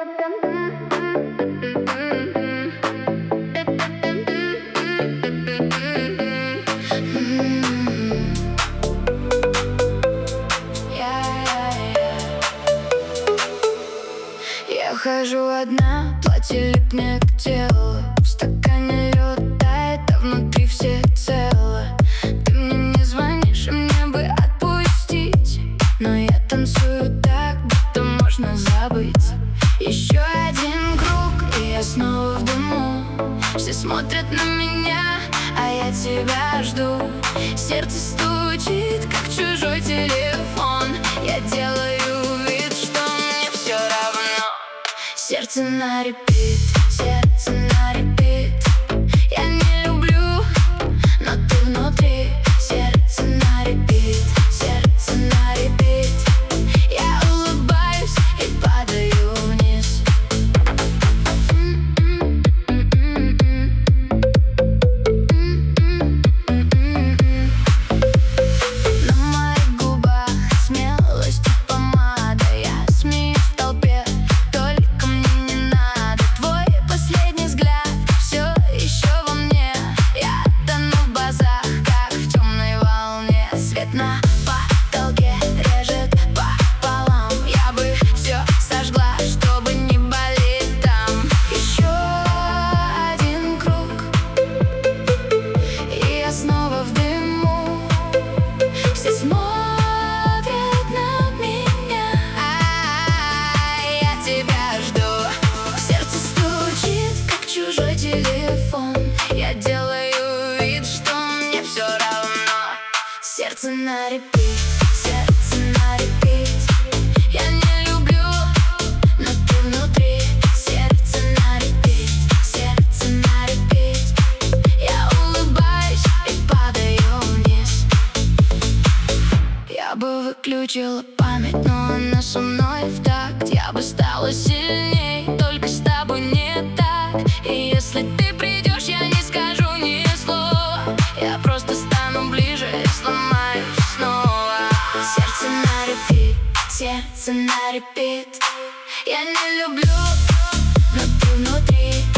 Я хожу одна, платье липнет к телу. В стакане лед тает, а внутри все цело. Ты мне не звонишь, и мне бы отпустить, но я танцую так, будто можно забыть. Еще один круг, и я снова в дыму. Все смотрят на меня, а я тебя жду. Сердце стучит, как чужой телефон. Я делаю вид, что мне все равно. Сердце на репит, сердце на репит. Я не люблю, но ты внутри. Сердце на репит, сердце на репит. Я улыбаюсь и падаю вниз. На моих губах смелость и помада. Я смеюсь в толпе, только мне не надо. Твой последний взгляд все еще во мне. Я тону в базах, как в темной волне. Свет на потолке режет пополам. Я бы все сожгла, чтобы не болеть там. Еще один круг, и я снова в дыму. Все смотрят на меня, я тебя жду. Сердце стучит, как чужой телефон. Я делаю вид, что мне все равно. Сердце на репит, сердце на репит. Я не люблю, но ты внутри. Сердце на репит, сердце на репит. Я улыбаюсь и падаю вниз. Я бы выключила память, но она со мной в такт. Я бы стала сильней, только с тобой не так. И если ты придешь, я не скажу ни слова. Я просто стану ближе и сломаюсь снова. Сердце на репит, сердце на репит. Я не люблю, но ты внутри.